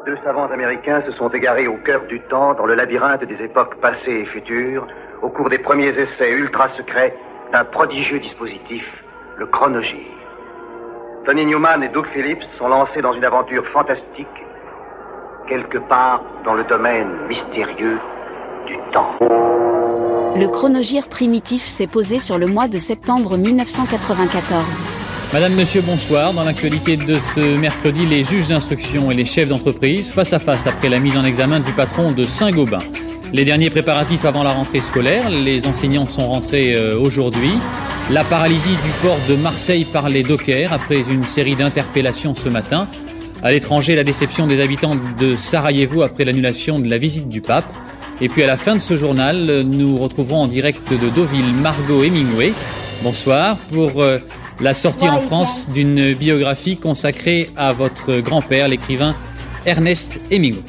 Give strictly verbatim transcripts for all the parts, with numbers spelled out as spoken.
Deux savants américains se sont égarés au cœur du temps, dans le labyrinthe des époques passées et futures, au cours des premiers essais ultra secrets d'un prodigieux dispositif, le chronogir. Tony Newman et Doug Phillips sont lancés dans une aventure fantastique, quelque part dans le domaine mystérieux du temps. Le chronogir primitif s'est posé sur le mois de septembre mille neuf cent quatre-vingt-quatorze. Madame, Monsieur, bonsoir. Dans l'actualité de ce mercredi, les juges d'instruction et les chefs d'entreprise face à face après la mise en examen du patron de Saint-Gobain. Les derniers préparatifs avant la rentrée scolaire, les enseignants sont rentrés euh, aujourd'hui. La paralysie du port de Marseille par les dockers après une série d'interpellations ce matin. À l'étranger, la déception des habitants de Sarajevo après l'annulation de la visite du pape. Et puis à la fin de ce journal, nous retrouverons en direct de Deauville Margot Hemingway. Bonsoir pour euh, la sortie en France d'une biographie consacrée à votre grand-père, l'écrivain Ernest Hemingway.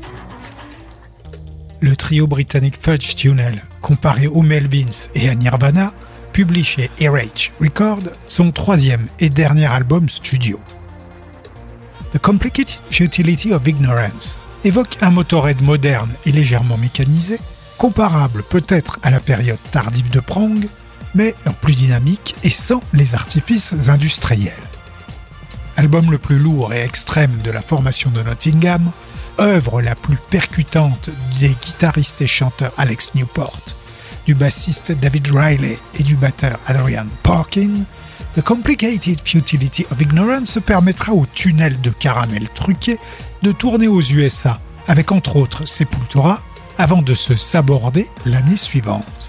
Le trio britannique Fudge Tunnel, comparé aux Melvins et à Nirvana, publie chez R H Records son troisième et dernier album studio. The Complicated Futility of Ignorance évoque un Motorhead moderne et légèrement mécanisé, comparable peut-être à la période tardive de Prong, mais en plus dynamique et sans les artifices industriels. Album le plus lourd et extrême de la formation de Nottingham, œuvre la plus percutante des guitaristes et chanteurs Alex Newport, du bassiste David Riley et du batteur Adrian Parkin, The Complicated Futility of Ignorance permettra au tunnel de caramel truqué de tourner aux U S A, avec entre autres Sepultura, avant de se saborder l'année suivante.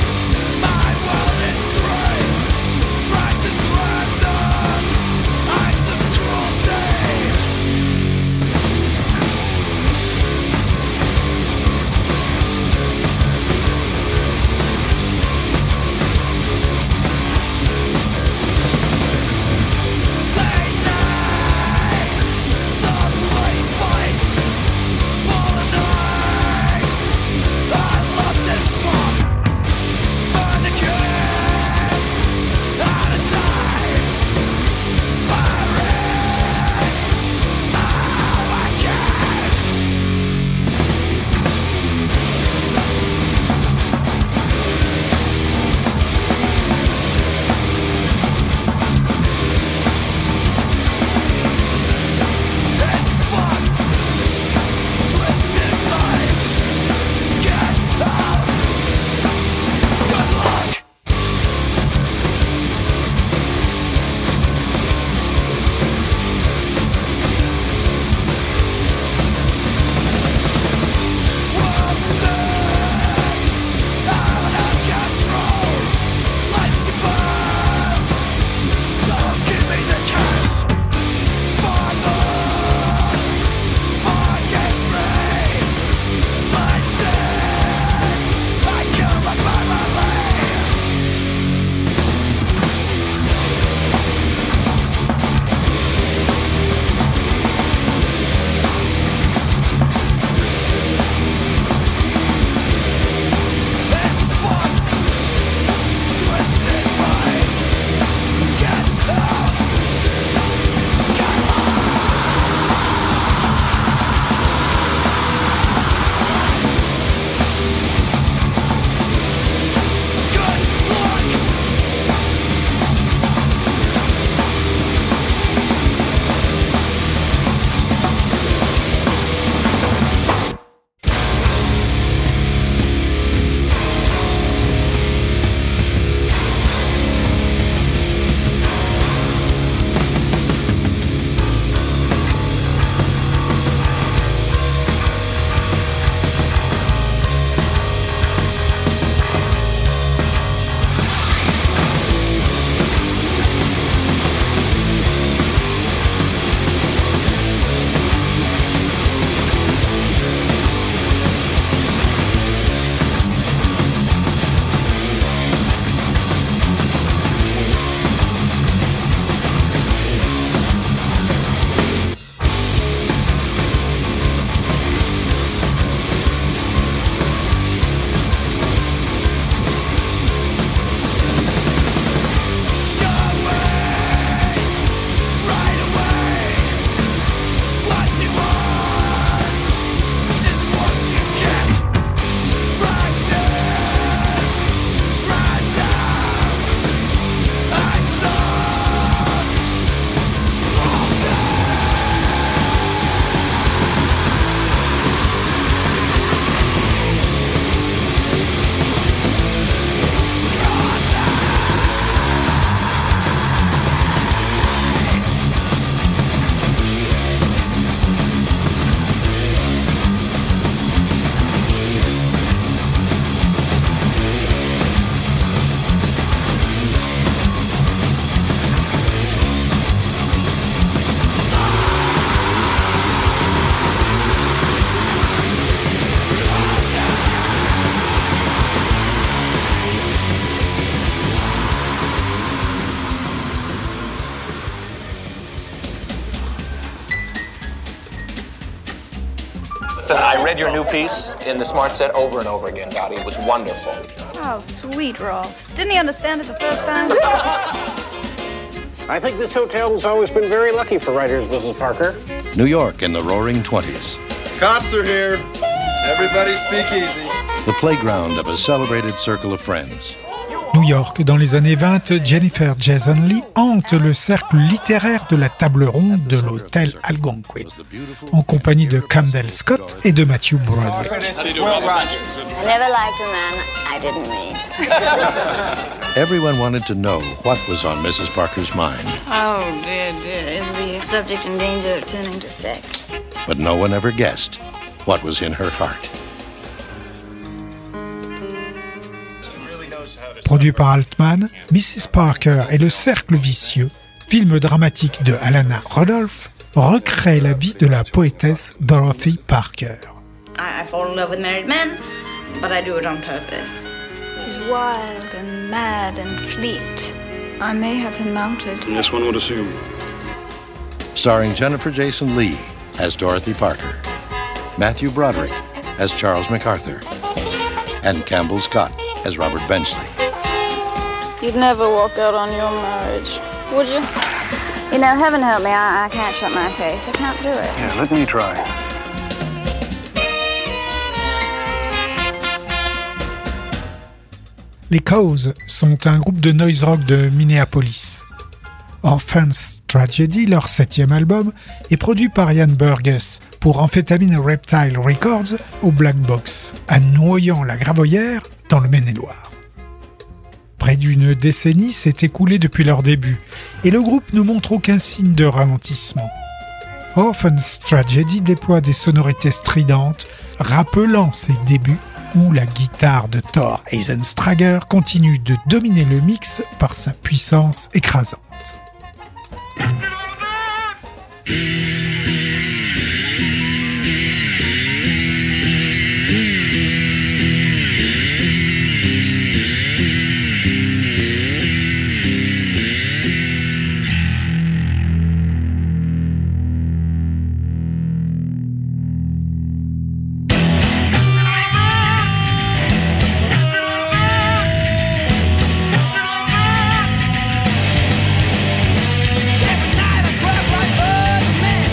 I read your new piece in the Smart Set over and over again, Dottie. It was wonderful. Oh, sweet Ross. Didn't he understand it the first time? I think this hotel's always been very lucky for writers, Missus Parker. New York in the roaring twenties. Cops are here. Everybody speak easy. The playground of a celebrated circle of friends. New York, dans les années vingt, Jennifer Jason Leigh hante le cercle littéraire de la table ronde de l'hôtel Algonquin, en compagnie de Camden Scott et de Matthew Broderick. I never liked a man I didn't meet. Everyone wanted to know what was on Missus Parker's mind. Oh, dear, dear. Is the subject in danger of turning to sex? But no one ever guessed what was in her heart. Produit par Altman, Missus Parker et le Cercle Vicieux, film dramatique de Alana Rudolph, recrée la vie de la poétesse Dorothy Parker. I, I fall in love with married men, but I do it on purpose. He's wild and mad and fleet. I may have him mounted. Yes, one would assume. Starring Jennifer Jason Leigh as Dorothy Parker, Matthew Broderick as Charles MacArthur, and Campbell Scott as Robert Benchley. You'd never walk out on your marriage, would you? You know, heaven help me, I, I can't shut my face. I can't do it. Yeah, let me try. Les Cause sont un groupe de noise rock de Minneapolis. Orphan's Tragedy, leur septième album, est produit par Ian Burgess pour Amphetamine Reptile Records au Black Box, à Noyant la Gravoyère dans le Maine-et-Loire. Près d'une décennie s'est écoulée depuis leur début, et le groupe ne montre aucun signe de ralentissement. Orphan's Tragedy déploie des sonorités stridentes, rappelant ses débuts, où la guitare de Thor Eisenstrager continue de dominer le mix par sa puissance écrasante. Every night I cry like birds and men.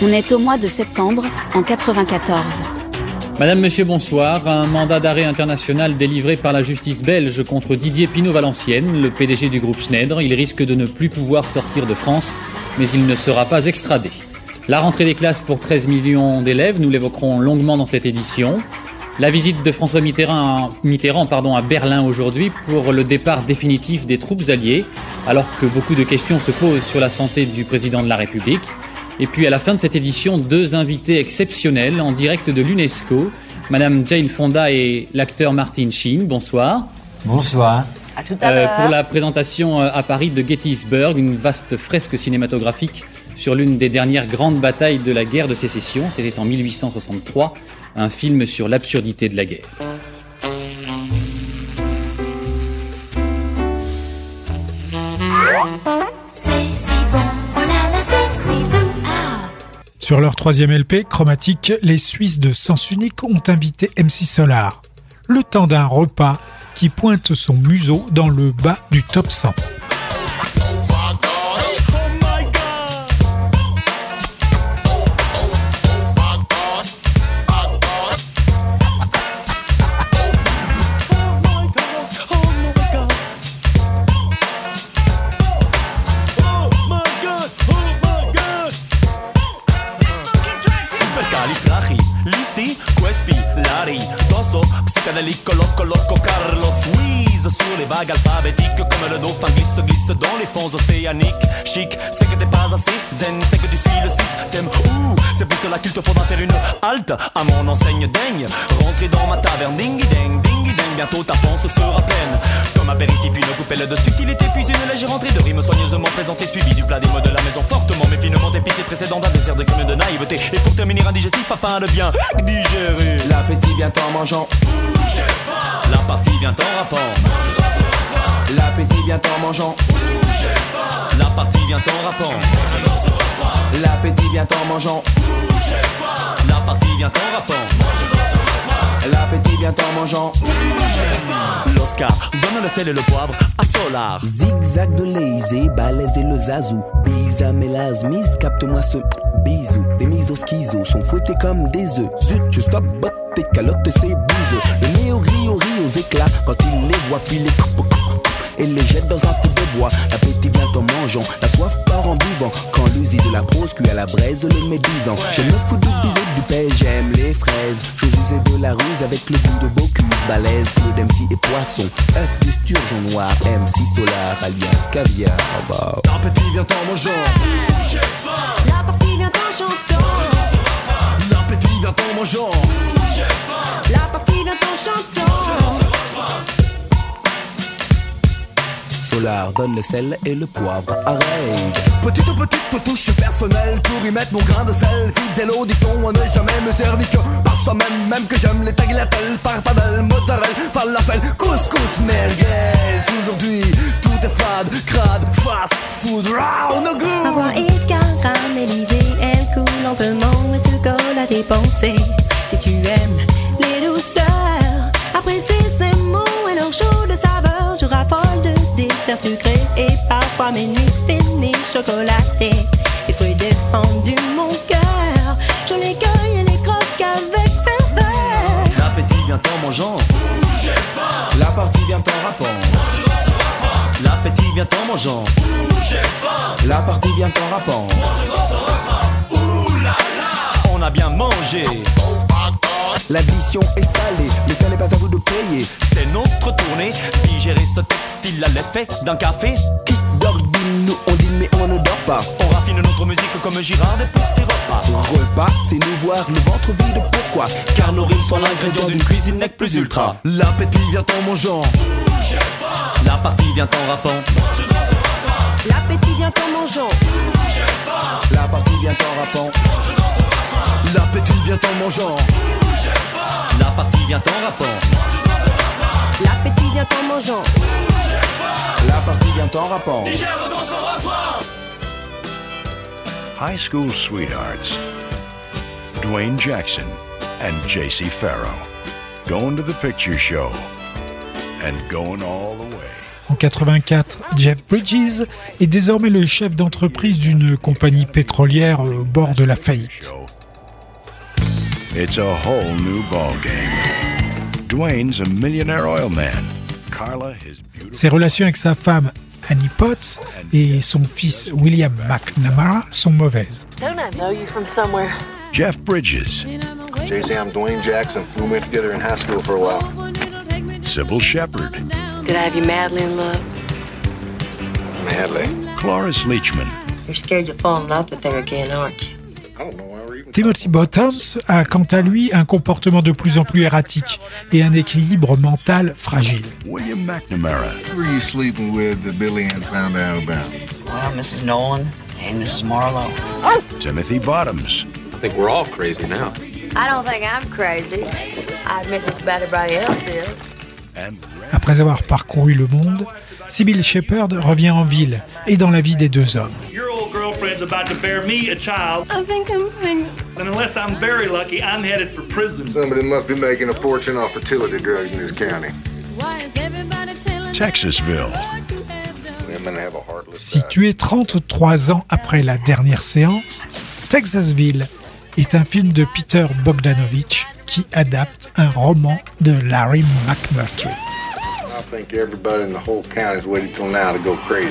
On est au mois de septembre, en quatre-vingt-quatorze. Madame, Monsieur, bonsoir. Un mandat d'arrêt international délivré par la justice belge contre Didier Pinot-Valenciennes, le P D G du groupe Schneider. Il risque de ne plus pouvoir sortir de France, mais il ne sera pas extradé. La rentrée des classes pour treize millions d'élèves, nous l'évoquerons longuement dans cette édition. La visite de François Mitterrand, Mitterrand pardon, à Berlin aujourd'hui pour le départ définitif des troupes alliées, alors que beaucoup de questions se posent sur la santé du président de la République. Et puis à la fin de cette édition, deux invités exceptionnels en direct de l'UNESCO, Madame Jane Fonda et l'acteur Martin Sheen. Bonsoir. Bonsoir. À tout à l'heure. Euh, pour la présentation à Paris de Gettysburg, une vaste fresque cinématographique sur l'une des dernières grandes batailles de la guerre de sécession. C'était en mille huit cent soixante-trois, un film sur l'absurdité de la guerre. Sur leur troisième L P, Chromatique, les Suisses de Sens Unique ont invité M C Solar, le temps d'un repas qui pointe son museau dans le bas du top cent. Psychédélique, loco, loco, Carlos Suisse sur les vagues alphabétiques comme le dauphin glisse, glisse dans les fonds océaniques. Chic, c'est que t'es pas assez zen, c'est que tu suis le système. Ouh, c'est pour cela qu'il te faudra faire une halte à mon enseigne daigne. Rentrer dans ma taverne, dingy ding, dingy ding, bientôt ta panse sera pleine. Comme apéritif, une coupelle de subtilité, puis une légère entrée de rimes soigneusement présentée, suivie du plat des mots de la maison, fortement mais finement épicé, précédant d'un dessert de crème de naïveté. Et pour terminer un digestif afin de bien digérer. L'appétit vient en mangeant. La partie vient en rappant. L'appétit vient en mangeant. La partie vient en rappant. L'appétit vient en mangeant. La partie vient en rappant. L'appétit vient en mangeant. L'Oscar donne le sel et le poivre à Solar. Zigzag de lazy, balèze des le zazou. Bisa mélasmis, capte-moi ce bisou. Les mises au schizo sont fouettées comme des œufs. Zut, je stop, botte tes calottes, c'est bouseux. Le néo rit au rit aux éclats quand il les voit, puis les coupe, coupe, coupe et les jette dans un feu de bois. L'appétit vient en mangeant, la soif part en buvant. Quand l'usine de la prose cuit à la braise le médisant. Je me fous de biser du paix, j'aime les fraises. J'ose user de la ruse avec le goût de Bocuse. Balèze, Claude M C et poisson. Œuf d'esturgeon noir, M C Solar, alias caviar. Bah. L'appétit vient en mangeant. La partie vient en chantant. L'appétit vient en mangeant. La partie vient en chantant. Solar donne le sel et le poivre à raid. Petite petite touche personnelle pour y mettre mon grain de sel. Fidèle au dicton, on n'est jamais me servi que par soi-même. Même que j'aime les tagliatelles, parpadelle, mozzarella, falafel, couscous, merguez. Aujourd'hui, tout est fade, crade, fast food, round the goût. Ma voix est caramélisée, elle coule lentement et se colle à tes pensées. Si tu aimes les douceurs, apprécie ces mots et leur chaud de saveur. Je raffole de desserts sucrés et parfois mes nuits finies chocolatées. Les fruits défendus mon cœur, je les cueille et les croque avec ferveur. L'appétit vient en mangeant. La partie vient en rappant. L'appétit vient en mangeant. La partie vient en rappant. Ouh là là, on a bien mangé. L'addition est salée, mais ça n'est pas à vous de payer. C'est notre tournée, digérer ce textile à l'effet d'un café. Qui dort dîne, nous on dîne mais on ne dort pas. On raffine notre musique comme Girard et pour ses repas. Repas, c'est nous voir le ventre vide, pourquoi? Car nos rimes sont l'ingrédient d'une cuisine nec plus ultra. L'appétit vient en mangeant. La partie vient en rappant. L'appétit vient en mangeant. La partie vient en rappant. L'appétit vient en mangeant. La partie vient en rappant. L'appétit vient en mangeant. La partie vient en rappant. High School Sweethearts. Dwayne Jackson and J C Farrow. Going to the picture show and going all the way. En quatre-vingt-quatre, Jeff Bridges est désormais le chef d'entreprise d'une compagnie pétrolière au bord de la faillite. It's a whole new ballgame. Dwayne's a millionaire oil man. Carla is beautiful. Ses relations avec sa femme Annie Potts et son fils William McNamara sont mauvaises. Don't I know you from somewhere? Jeff Bridges. Jay-Z, I'm Dwayne Jackson. We went together in high school for a while. Sybil Shepherd. Did I have you madly in love? Madly? Cloris Leachman. You're scared you'll fall in love with her again, aren't you? I don't know why we're even... Timothy Bottoms a quant à lui un comportement de plus en plus erratique et un équilibre mental fragile. William McNamara. Who were you sleeping with that Billy Ann found out about? Well, Missus Nolan and Missus Marlowe. Timothy Bottoms. I think we're all crazy now. I don't think I'm crazy. I admit just about everybody else is. Après avoir parcouru le monde, Sybil Shepherd revient en ville et dans la vie des deux hommes. Your old girlfriend's about to bear me a child. I think I'm pregnant. And unless I'm very lucky, I'm headed for prison. Somebody must be making a fortune off fertility drugs in this county. Texasville. Women have a heartless Situé trente-trois ans après la dernière séance, Texasville est un film de Peter Bogdanovich qui adapte un roman de Larry McMurtry. I think everybody in the whole county is waiting till now to go crazy.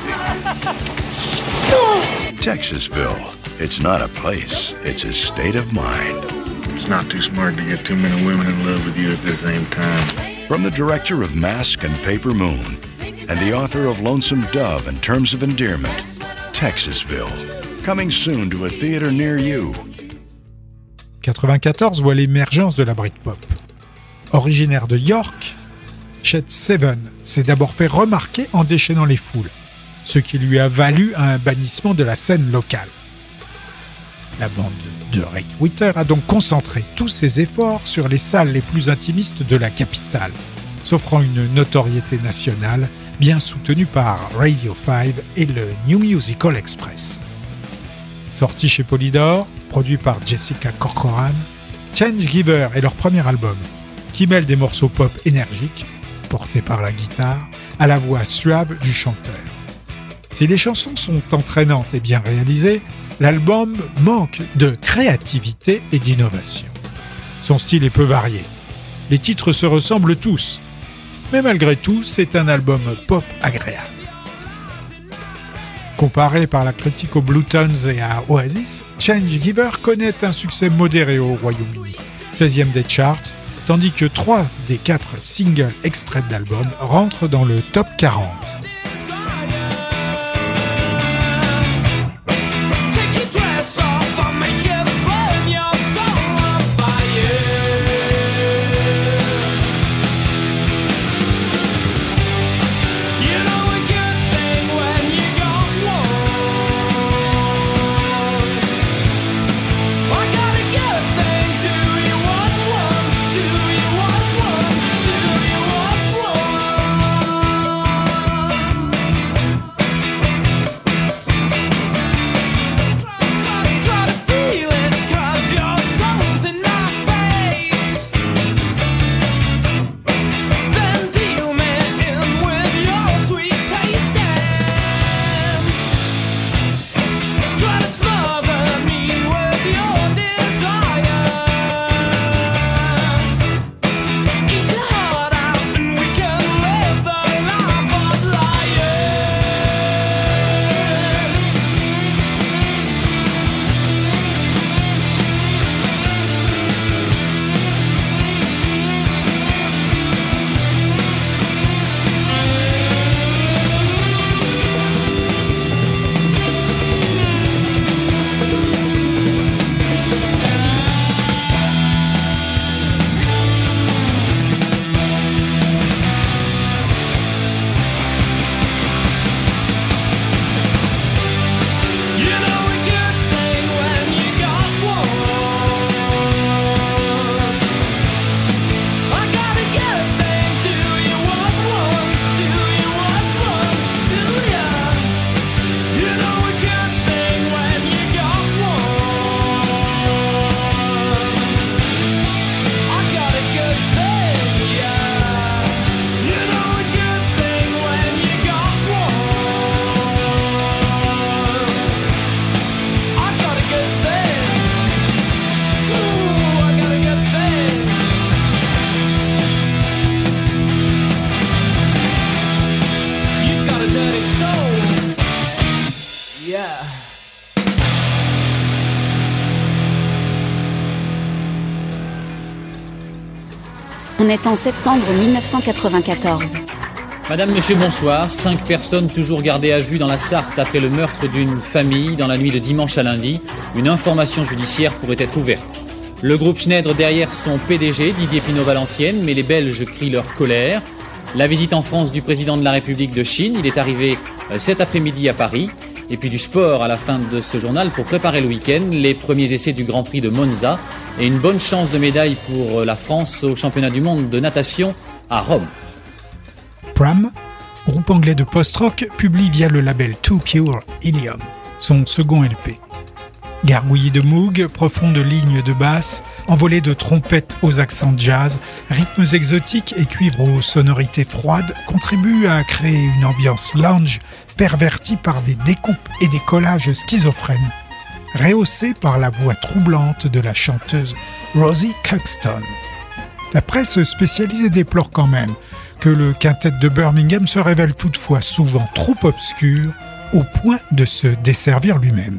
Texasville. It's not a place, it's a state of mind. It's not too smart to get too many women in love with you at the same time. From the director of Mask and Paper Moon and the author of Lonesome Dove and Terms of Endearment, Texasville. Coming soon to a theater near you. quatre-vingt-quatorze voit l'émergence de la Britpop. Originaire de York, Chet Seven s'est d'abord fait remarquer en déchaînant les foules, ce qui lui a valu un bannissement de la scène locale. La bande de Rick Witter a donc concentré tous ses efforts sur les salles les plus intimistes de la capitale, s'offrant une notoriété nationale bien soutenue par Radio cinq et le New Musical Express. Sorti chez Polydor, produit par Jessica Corcoran, Change Giver est leur premier album, qui mêle des morceaux pop énergiques, portés par la guitare, à la voix suave du chanteur. Si les chansons sont entraînantes et bien réalisées, l'album manque de créativité et d'innovation. Son style est peu varié. Les titres se ressemblent tous, mais malgré tout, c'est un album pop agréable. Comparé par la critique aux Bluetones et à Oasis, Change Giver connaît un succès modéré au Royaume-Uni, seizième des charts, tandis que trois des quatre singles extraits de l'album rentrent dans le top quarante. On est en septembre mille neuf cent quatre-vingt-quatorze. Madame, monsieur, bonsoir. Cinq personnes toujours gardées à vue dans la Sarthe après le meurtre d'une famille dans la nuit de dimanche à lundi. Une information judiciaire pourrait être ouverte. Le groupe Schneider derrière son P D G, Didier Pinot-Valenciennes, mais les Belges crient leur colère. La visite en France du président de la République de Chine, il est arrivé cet après-midi à Paris. Et puis du sport à la fin de ce journal pour préparer le week-end, les premiers essais du Grand Prix de Monza et une bonne chance de médaille pour la France au championnat du monde de natation à Rome. Pram, groupe anglais de post-rock, publie via le label Too Pure Helium, son second L P. Gargouillis de moog, profondes lignes de basse, envolées de trompettes aux accents jazz, rythmes exotiques et cuivres aux sonorités froides contribuent à créer une ambiance lounge pervertie par des découpes et des collages schizophrènes, rehaussés par la voix troublante de la chanteuse Rosie Cuxton. La presse spécialisée déplore quand même que le quintet de Birmingham se révèle toutefois souvent trop obscur au point de se desservir lui-même.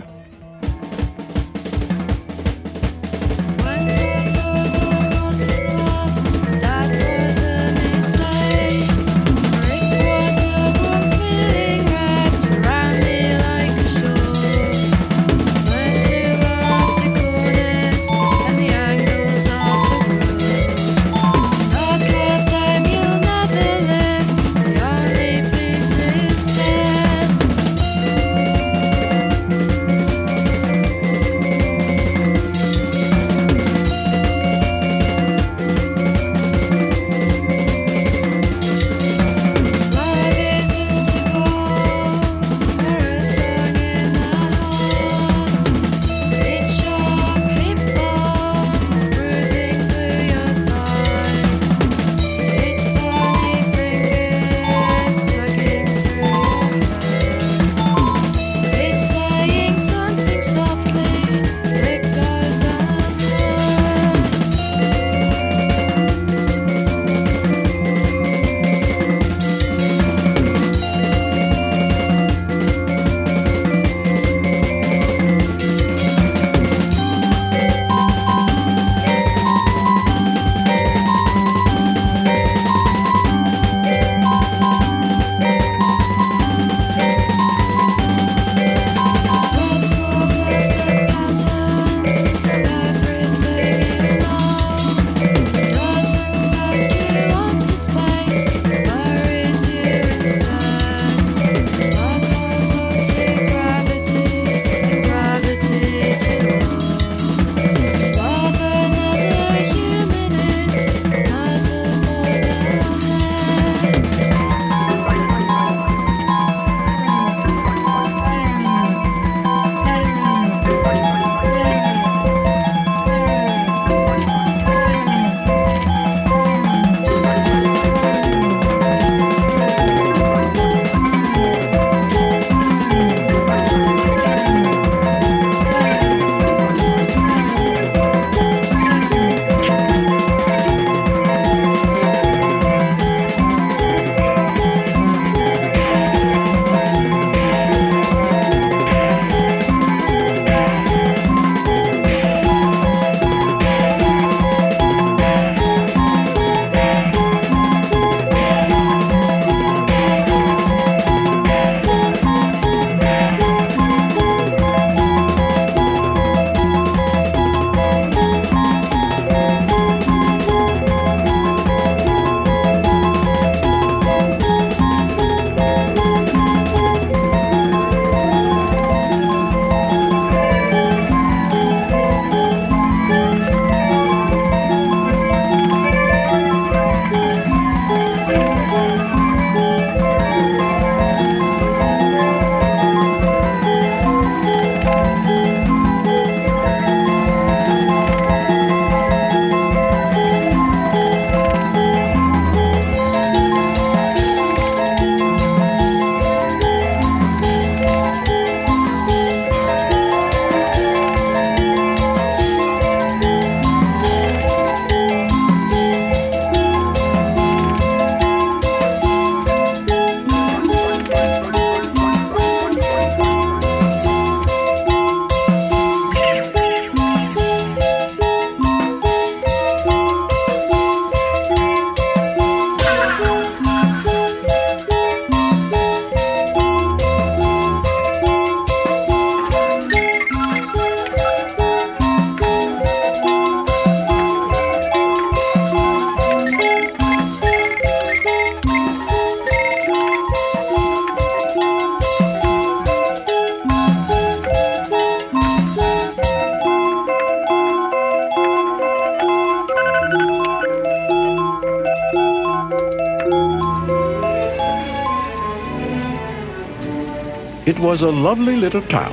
It was a lovely little town.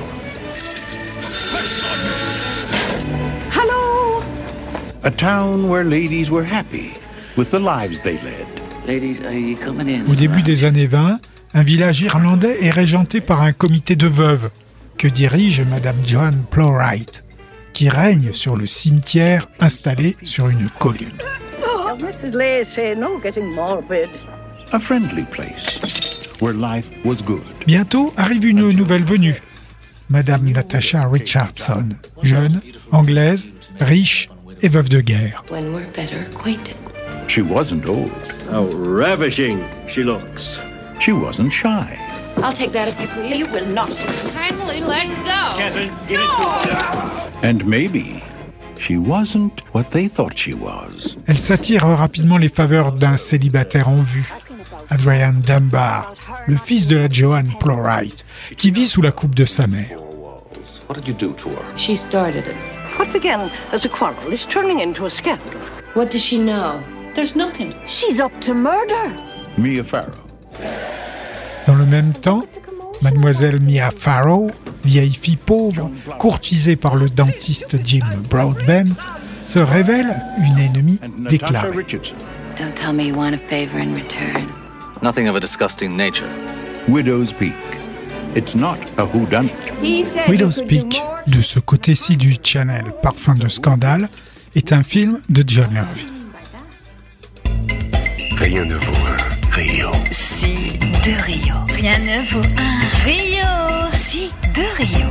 Hello! A town where ladies were happy with the lives they led. Ladies, are you coming in? Au début des années vingt, un village irlandais est régenté par un comité de veuves que dirige Madame Joan Plowright, qui règne sur le cimetière installé sur une colline. Oh, Missus Lacey, no getting morbid. A friendly place where life was good. Bientôt arrive une nouvelle venue, Madame Natasha Richardson, jeune, anglaise, riche et veuve de guerre. When we're better acquainted. She wasn't old. How ravishing she looks. She wasn't shy. I'll take that if you please. You will not. Kindly let go. Kevin, give it to her. And maybe she wasn't what they thought she was. Elle s'attire rapidement les faveurs d'un célibataire en vue, Adrian Dunbar, le fils de la Joan Plowright, qui vit sous la coupe de sa mère. What did you do to her? She started it. What began as a quarrel is turning into a scandal. What does she know? There's nothing. She's up to murder. Mia Farrow. Dans le même temps, Mademoiselle Mia Farrow, vieille fille pauvre, courtisée par le dentiste Jim Broadbent, se révèle une ennemie déclarée. Don't tell me you want a favor in return. Nothing of a disgusting nature. Widow's Peak. It's not a whodunit. Widow's Peak, de ce côté-ci du channel Parfum de Scandale, est un film de John Irving. Rien ne vaut un Rio. Si de Rio. Rien ne vaut un Rio. Si de Rio.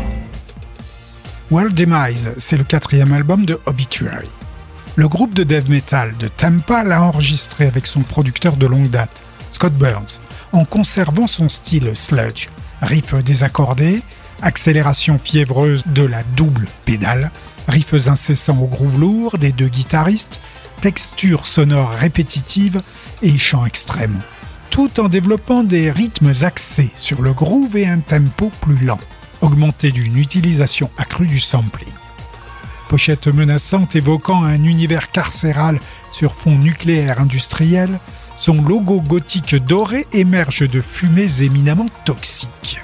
World Demise, c'est le quatrième album de Obituary. Le groupe de death metal de Tampa l'a enregistré avec son producteur de longue date, Scott Burns, en conservant son style sludge, riffs désaccordés, accélération fiévreuse de la double pédale, riffs incessants au groove lourd des deux guitaristes, textures sonores répétitives et chants extrêmes, tout en développant des rythmes axés sur le groove et un tempo plus lent, augmenté d'une utilisation accrue du sampling. Pochette menaçante évoquant un univers carcéral sur fond nucléaire industriel, son logo gothique doré émerge de fumées éminemment toxiques.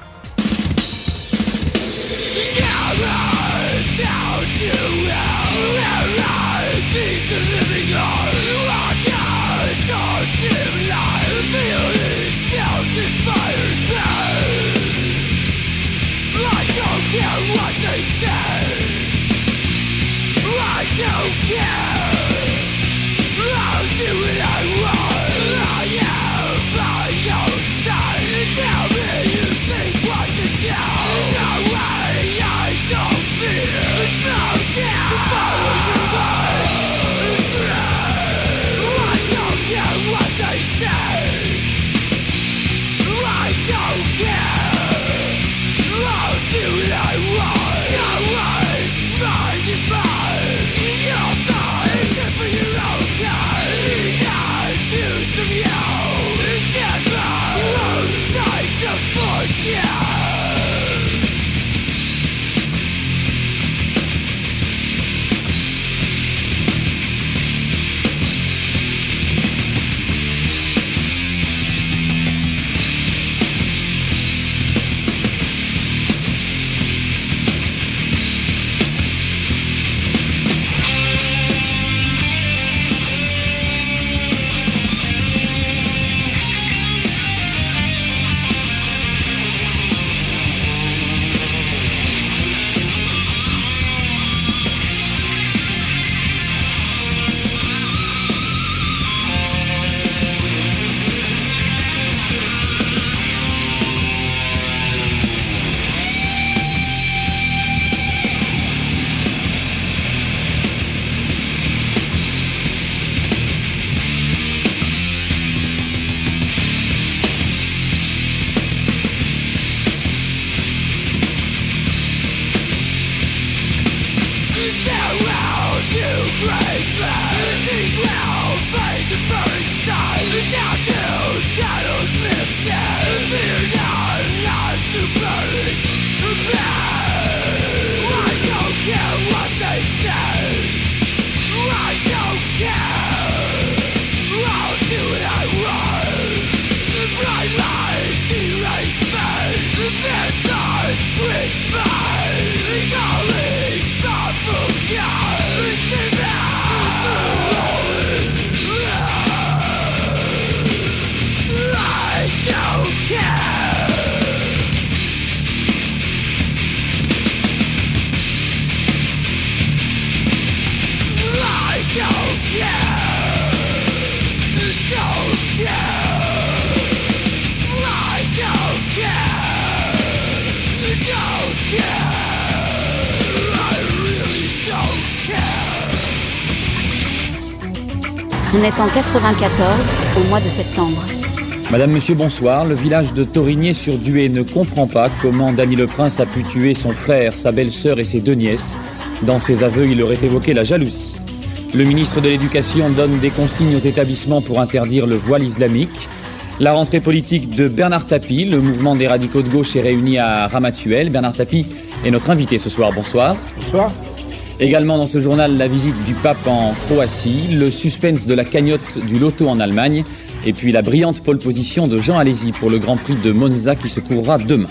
It's On est en quatre-vingt-quatorze, au mois de septembre. Madame, monsieur, bonsoir. Le village de Torigné-sur-Dué ne comprend pas comment Danny le Prince a pu tuer son frère, sa belle-sœur et ses deux nièces. Dans ses aveux, il aurait évoqué la jalousie. Le ministre de l'Éducation donne des consignes aux établissements pour interdire le voile islamique. La rentrée politique de Bernard Tapie, le mouvement des radicaux de gauche est réuni à Ramatuelle. Bernard Tapie est notre invité ce soir. Bonsoir. Bonsoir. Également dans ce journal, la visite du pape en Croatie, le suspense de la cagnotte du loto en Allemagne, et puis la brillante pole position de Jean Alesi pour le Grand Prix de Monza qui se courra demain.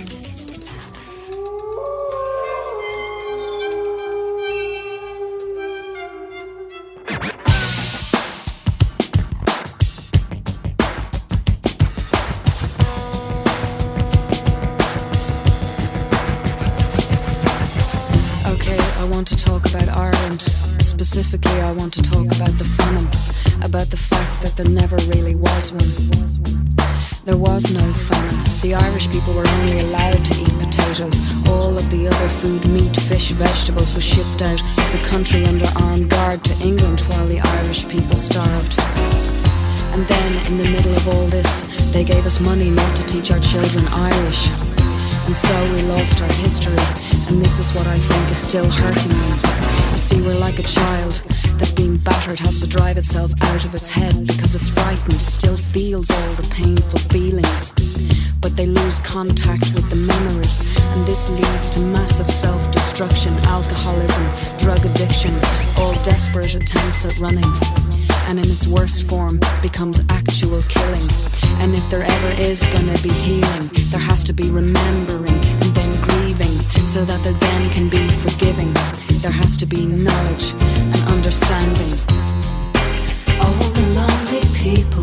Specifically, I want to talk about the famine, about the fact that there never really was one. There was no famine. See, Irish people were only allowed to eat potatoes. All of the other food, meat, fish, vegetables, was shipped out of the country under armed guard to England while the Irish people starved. And then, in the middle of all this, they gave us money not to teach our children Irish. And so we lost our history, and this is what I think is still hurting me. You see, we're like a child that's being battered, has to drive itself out of its head because it's frightened, still feels all the painful feelings. But they lose contact with the memory, and this leads to massive self-destruction, alcoholism, drug addiction, all desperate attempts at running. And in its worst form, becomes actual killing. And if there ever is gonna be healing, there has to be remembering and then grieving, so that there then can be forgiving. There has to be knowledge and understanding. All the lonely people,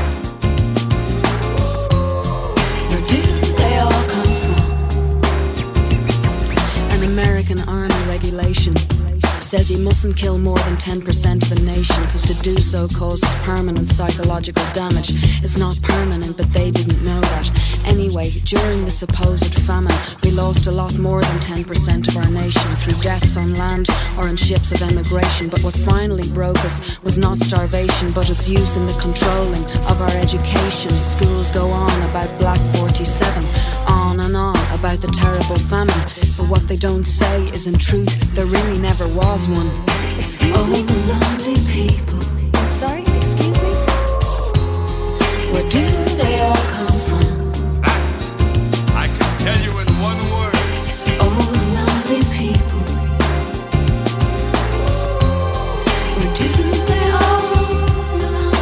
where do they all come from? An American army regulation says you mustn't kill more than ten percent of a nation, because to do so causes permanent psychological damage. It's not permanent, but they didn't know that. Anyway, during the supposed famine, we lost a lot more than ten percent of our nation through deaths on land or in ships of emigration. But what finally broke us was not starvation, but its use in the controlling of our education. Schools go on about Black forty-seven, on and on about the terrible famine. But what they don't say is, in truth, there really never was one. Excuse oh, me? The lonely people. I'm sorry, excuse me? Where do they all come from? I can tell you in one word. All the lonely people. Where do they all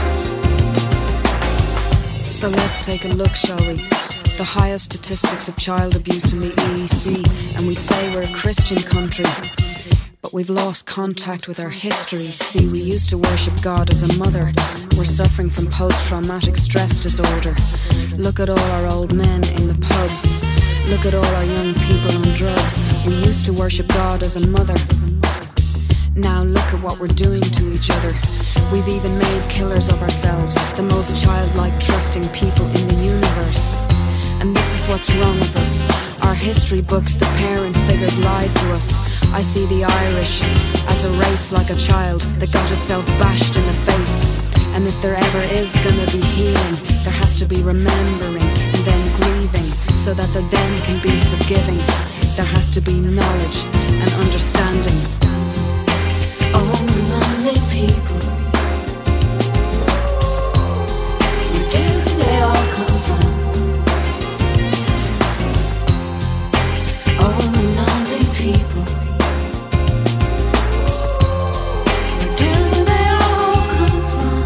belong? So let's take a look, shall we? The highest statistics of child abuse in the E E C, and we say we're a Christian country, but we've lost contact with our history. See, we used to worship God as a mother. We're suffering from post-traumatic stress disorder. Look at all our old men in the pubs. Look at all our young people on drugs. We used to worship God as a mother. Now look at what we're doing to each other. We've even made killers of ourselves, the most childlike, trusting people in the universe. And this is what's wrong with us. Our history books, the parent figures lied to us. I see the Irish as a race like a child that got itself bashed in the face. And if there ever is gonna be healing, there has to be remembering and then grieving, so that there then can be forgiving. There has to be knowledge and understanding. All the lonely people, where do they all come from? All the lonely people, where do they all come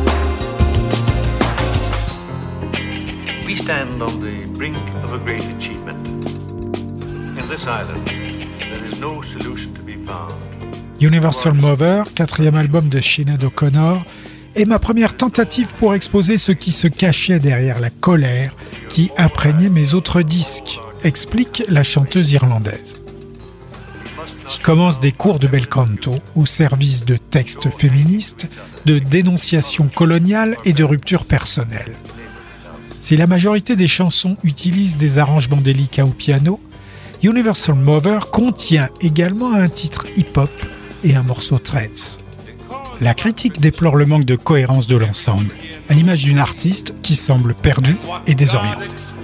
from? We stand on the brink of a great achievement. In this island, there is no solution to be found. Universal Mover, quatrième album de Sinéad O'Connor, est ma première tentative pour exposer ce qui se cachait derrière la colère qui imprégnait mes autres disques, explique la chanteuse irlandaise, qui commence des cours de bel canto au service de textes féministes, de dénonciation coloniale et de rupture personnelle. Si la majorité des chansons utilisent des arrangements délicats au piano, Universal Mover contient également un titre hip-hop et un morceau trance. la critique déplore le manque de cohérence de l'ensemble, à l'image d'une artiste qui semble perdue et désorientée.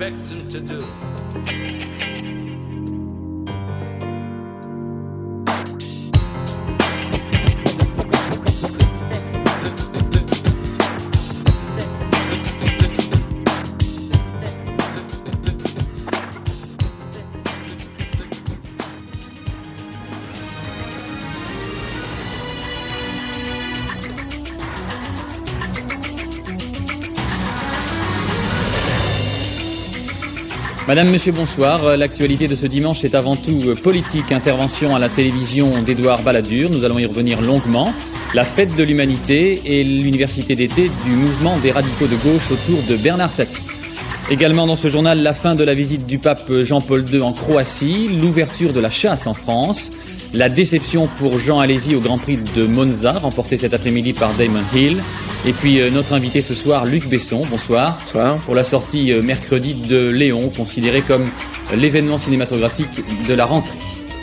Madame, Monsieur, bonsoir. L'actualité de ce dimanche est avant tout politique. Intervention à la télévision d'Édouard Balladur. Nous allons y revenir longuement. La fête de l'humanité et l'université d'été du mouvement des radicaux de gauche autour de Bernard Tapie. Également dans ce journal, la fin de la visite du pape Jean-Paul deux en Croatie, l'ouverture de la chasse en France, la déception pour Jean Alesi au Grand Prix de Monza, remporté cet après-midi par Damon Hill. Et puis euh, notre invité ce soir, Luc Besson, bonsoir. Bonsoir. Pour la sortie euh, mercredi de Léon, considéré comme euh, l'événement cinématographique de la rentrée.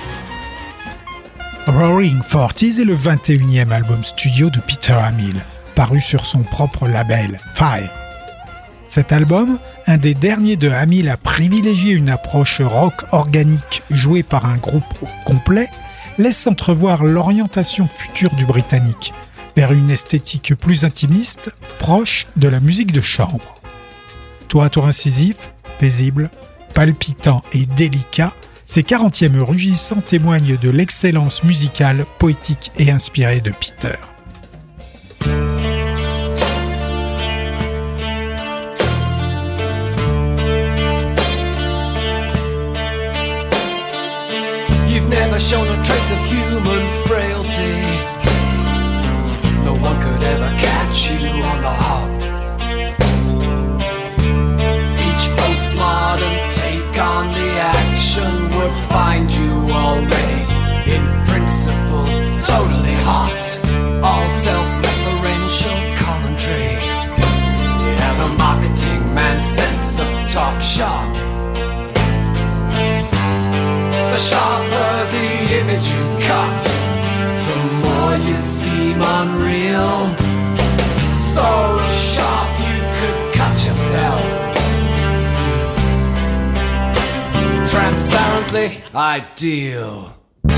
Roaring Forties est le vingt et unième album studio de Peter Hamill, paru sur son propre label, Fire. Cet album, un des derniers de Hamill à privilégier une approche rock organique jouée par un groupe complet, laisse entrevoir l'orientation future du Britannique, vers une esthétique plus intimiste, proche de la musique de chambre. Tour à tour incisif, paisible, palpitant et délicat, ces quarantièmes rugissants témoignent de l'excellence musicale, poétique et inspirée de Peter. You've never shown a trace of human frailty. No one could ever catch you on the hop. Each postmodern take on the action would find you already in principle totally hot. All self-referential commentary. Yeah, the marketing man's sense of talk shop. The sharper the image you cut, the more you seem unreal. So sharp you could cut yourself. Transparently ideal.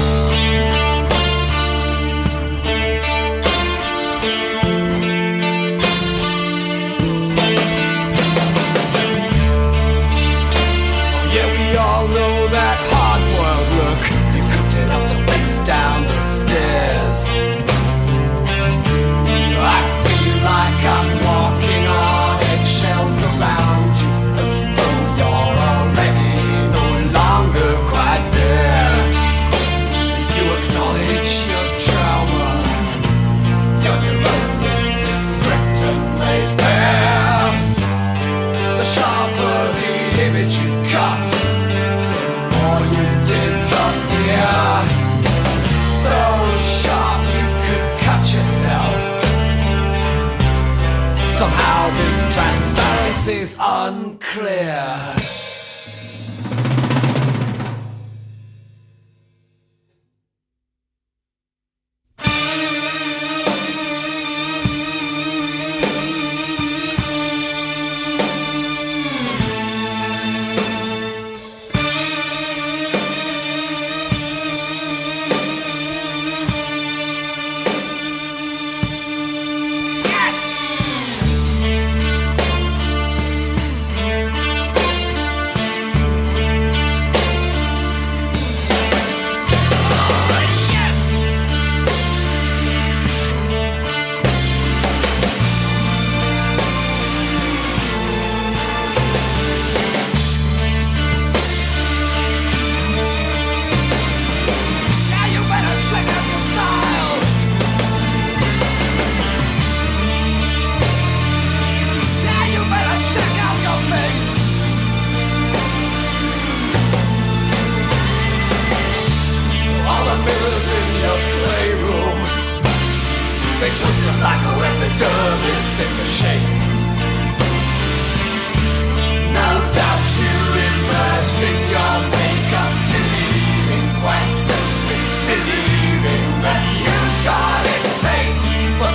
Yeah, we all know that hard-boiled look. You cooked it up to face down the stairs. I feel like I'm walking on eggshells around you, as though you're already no longer quite there. You acknowledge your trauma. Your neurosis is stripped and laid bare. The sharper the image you cut, the more you disappear. So sharp you could cut yourself. Somehow this transparency's unclear. But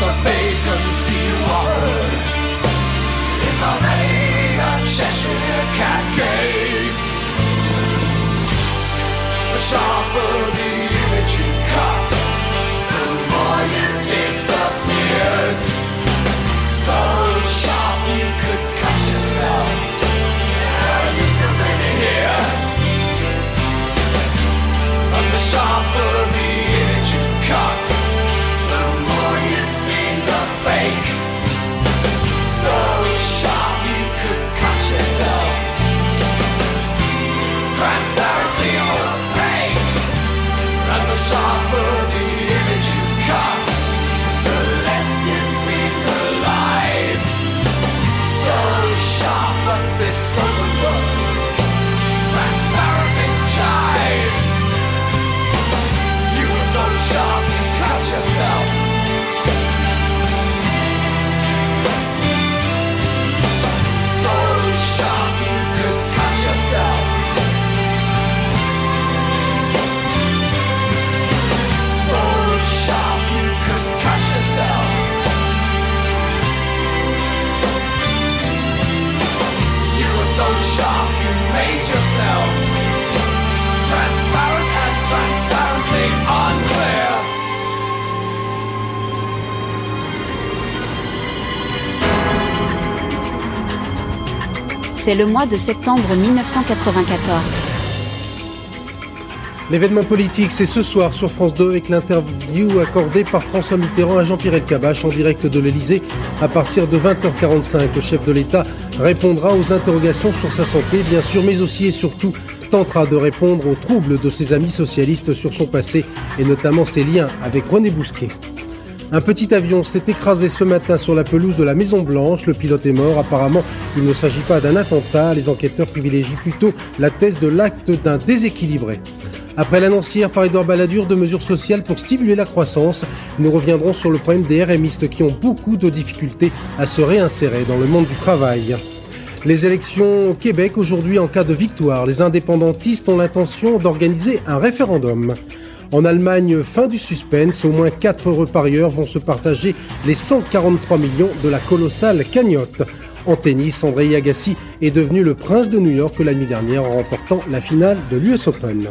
c'est le mois de septembre mille neuf cent quatre-vingt-quatorze. L'événement politique, c'est ce soir sur France deux avec l'interview accordée par François Mitterrand à Jean-Pierre Elkabbach en direct de l'Elysée à partir de vingt heures quarante-cinq. Le chef de l'État répondra aux interrogations sur sa santé, bien sûr, mais aussi et surtout tentera de répondre aux troubles de ses amis socialistes sur son passé et notamment ses liens avec René Bousquet. Un petit avion s'est écrasé ce matin sur la pelouse de la Maison-Blanche. Le pilote est mort. Apparemment, il ne s'agit pas d'un attentat. Les enquêteurs privilégient plutôt la thèse de l'acte d'un déséquilibré. Après l'annonce hier par Édouard Balladur de mesures sociales pour stimuler la croissance, nous reviendrons sur le problème des R M istes qui ont beaucoup de difficultés à se réinsérer dans le monde du travail. Les élections au Québec aujourd'hui en cas de victoire. Les indépendantistes ont l'intention d'organiser un référendum. En Allemagne, fin du suspense, au moins quatre heureux parieurs vont se partager les cent quarante-trois millions de la colossale cagnotte. En tennis, Andrei Agassi est devenu le prince de New York la nuit dernière en remportant la finale de l'U S Open.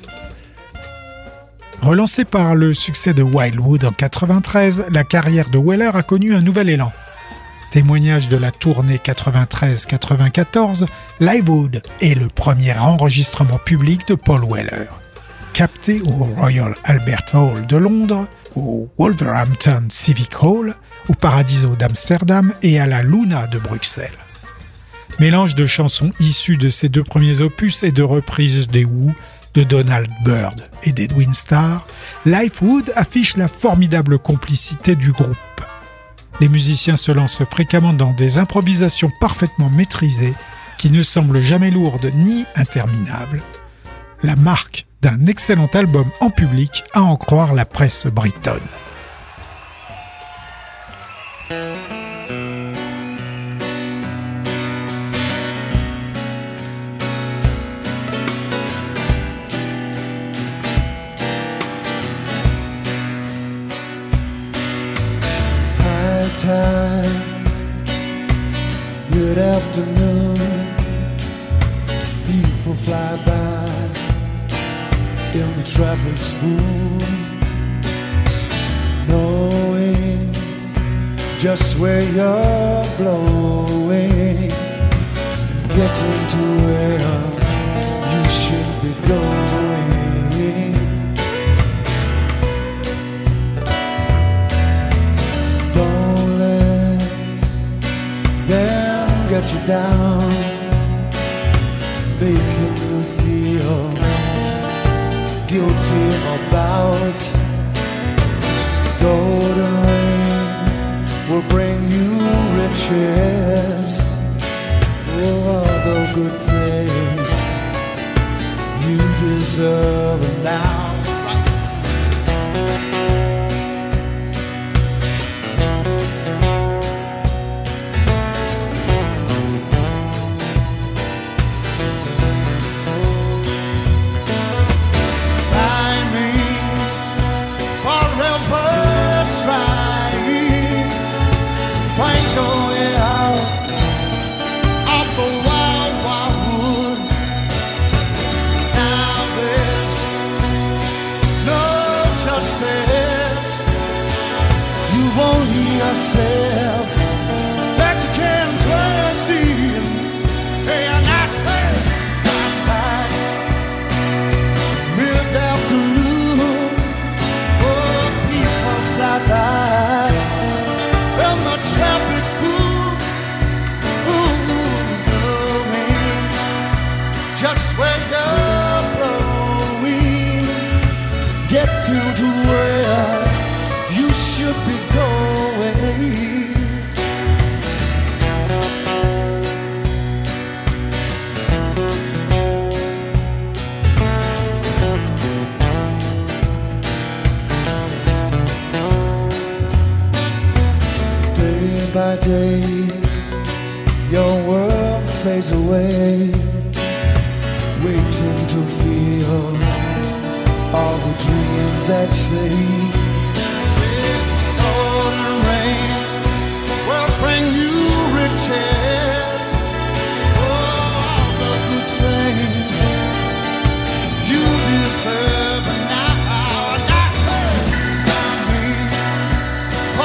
Relancée par le succès de Wildwood en quatre-vingt-treize, la carrière de Weller a connu un nouvel élan. Témoignage de la tournée quatre-vingt-treize quatre-vingt-quatorze, Livewood est le premier enregistrement public de Paul Weller. Capté au Royal Albert Hall de Londres, au Wolverhampton Civic Hall, au Paradiso d'Amsterdam et à la Luna de Bruxelles. Mélange de chansons issues de ses deux premiers opus et de reprises des Who, de Donald Byrd et d'Edwin Starr, Livewood affiche la formidable complicité du groupe. Les musiciens se lancent fréquemment dans des improvisations parfaitement maîtrisées qui ne semblent jamais lourdes ni interminables. La marque d'un excellent album en public, à en croire la presse bretonne. Time, mid-afternoon, people fly by in the traffic spoon, knowing just where you're blowing, getting to where you should be going. Get you down, making you feel guilty about golden rain will bring you riches, all the good things you deserve now. Yourself that you can trust in, and I say outside mid-afternoon, oh, people fly by and the traffic's cool, ooh, flowing just where you're blowing, get to to where you should be going. Day by day, your world fades away, waiting to feel all the dreams at sea. Bring you riches, oh, all the good things you deserve now. And I say, me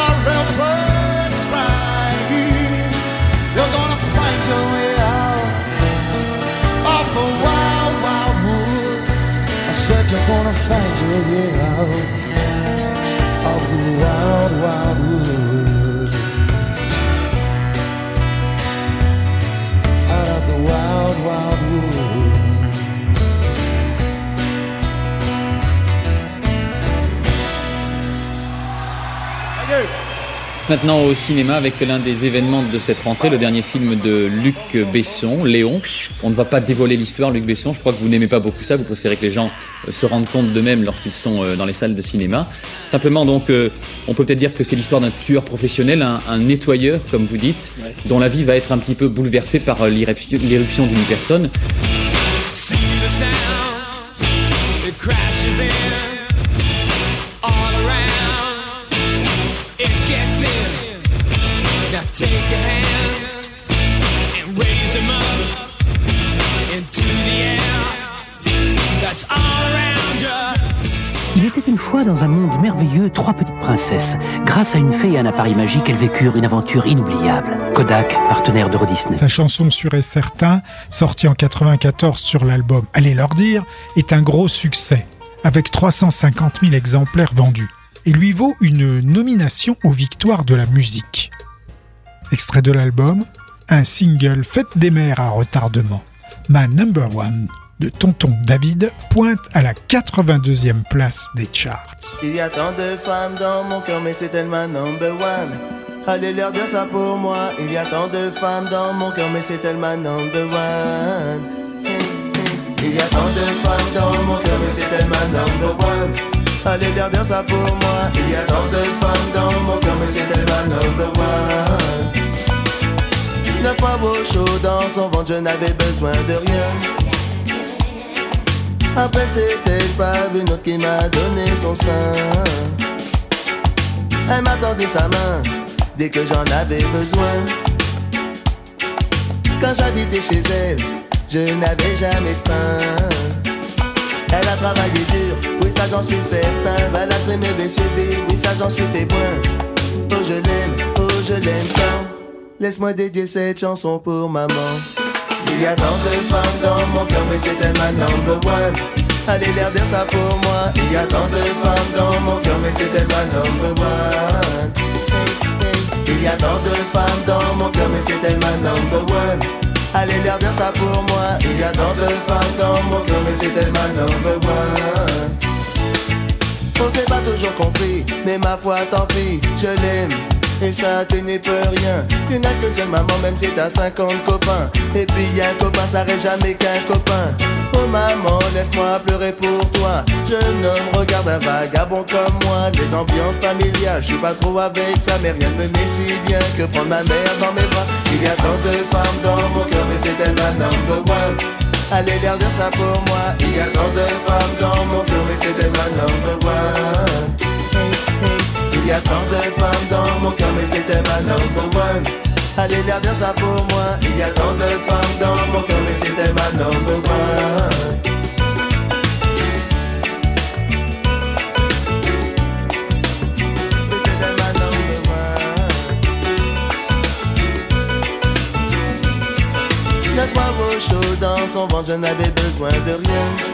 forever trying, you're gonna find your way out you're gonna find your way out of the wild, wild wood. Out of the wild, wild wood. Maintenant au cinéma avec l'un des événements de cette rentrée, le dernier film de Luc Besson, Léon. On ne va pas dévoiler l'histoire, Luc Besson, je crois que vous n'aimez pas beaucoup ça, vous préférez que les gens se rendent compte d'eux-mêmes lorsqu'ils sont dans les salles de cinéma. Simplement donc, on peut peut-être dire que c'est l'histoire d'un tueur professionnel, un, un nettoyeur comme vous dites, ouais, dont la vie va être un petit peu bouleversée par l'irruption, l'irruption d'une personne. Take your hands and raise them up into the air. That's all around you. Il était une fois dans un monde merveilleux trois petites princesses. Grâce à une fée et un appareil magique, elles vécurent une aventure inoubliable. Kodak, partenaire d'Euro Disney. Sa chanson Sûr et Certain, sortie en quatre-vingt-quatorze sur l'album Allez leur dire, est un gros succès, avec trois cent cinquante mille exemplaires vendus, et lui vaut une nomination aux victoires de la musique. Extrait de l'album, un single Fête des mères à retardement. Ma Number One de Tonton David pointe à la quatre-vingt-deuxième place des charts. Il y a tant de femmes dans mon cœur, mais c'est elle ma number one. Allez leur dire ça pour moi. Il y a tant de femmes dans mon cœur, mais c'est elle ma number one. Il y a tant de femmes dans mon cœur, mais c'est elle ma number one. Allez leur dire ça pour moi. Il y a tant de femmes dans mon cœur, mais c'est elle ma number one. Neuf fois vos chaud dans son ventre, je n'avais besoin de rien. Après c'était pas une autre qui m'a donné son sein. Elle m'a tendu sa main dès que j'en avais besoin. Quand j'habitais chez elle, je n'avais jamais faim. Elle a travaillé dur, oui ça j'en suis certain. Elle a fait mes V C B, oui ça j'en suis témoin. Oh je l'aime, oh je l'aime tant. Laisse-moi dédier cette chanson pour maman. Il y a tant de femmes dans mon cœur, mais c'est elle ma number one. Allez leur dire ça pour moi. Il y a tant de femmes dans mon cœur, mais c'est elle ma number one. Il y a tant de femmes dans mon cœur, mais c'est elle ma number one. Allez leur dire ça pour moi. Il y a tant de femmes dans mon cœur, mais c'est elle ma number one. On s'est pas toujours compris, mais ma foi tant pis, je l'aime. Et ça tu n'y peux rien. Tu n'as qu'une seule maman même si t'as cinquante copains. Et puis un copain ça reste jamais qu'un copain. Oh maman laisse-moi pleurer pour toi. Jeune homme regarde un vagabond comme moi. Les ambiances familiales je suis pas trop avec ça. Mais rien ne me met si bien que prendre ma mère dans mes bras. Il y a tant de femmes dans mon cœur mais c'est elle la number one. Allez leur dire ça pour moi. Il y a tant de femmes dans mon cœur mais c'est elle la number one. Il y a tant de femmes dans mon cœur, mais c'était ma number one. Allez leur dire ça pour moi. Il y a tant de femmes dans mon cœur, mais c'était ma number one. Mais c'était ma number one. Neuf mois au chaud dans son ventre, je n'avais besoin de rien.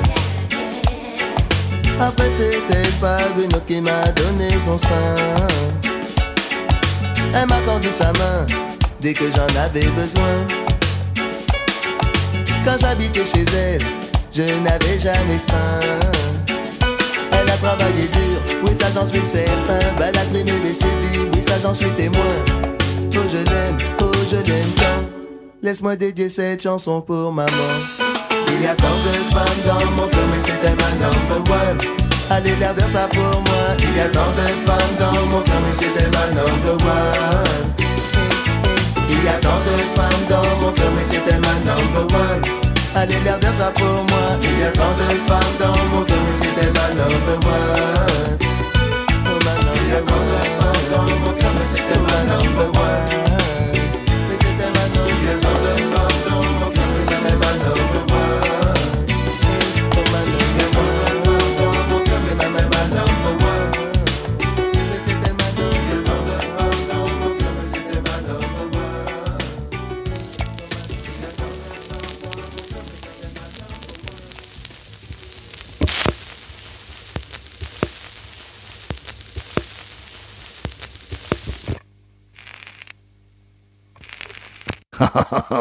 Après c'était pas une autre qui m'a donné son sein. Elle m'a tendu sa main dès que j'en avais besoin. Quand j'habitais chez elle, je n'avais jamais faim. Elle a travaillé dur, oui ça j'en suis certain. Elle a trimé mes C V, oui ça j'en suis témoin. Oh je l'aime, oh je l'aime tant. Laisse-moi dédier cette chanson pour maman. Il y a tant de femmes dans mon cœur, mais c'était ma number one. Allez leur dire ça pour moi. Il y a tant de femmes dans mon cœur, mais c'était ma number one. Il y a tant de femmes dans mon cœur, mais c'était ma number one. Allez leur dire ça pour moi. Il y a tant de femmes dans mon cœur, mais c'était ma number one. Oh ma number one. Il y a tant de femmes dans mon cœur, mais c'était ma number one. Mais c'était ma number one. Il y a tant de femmes dans mon cœur, mais c'était ma number one.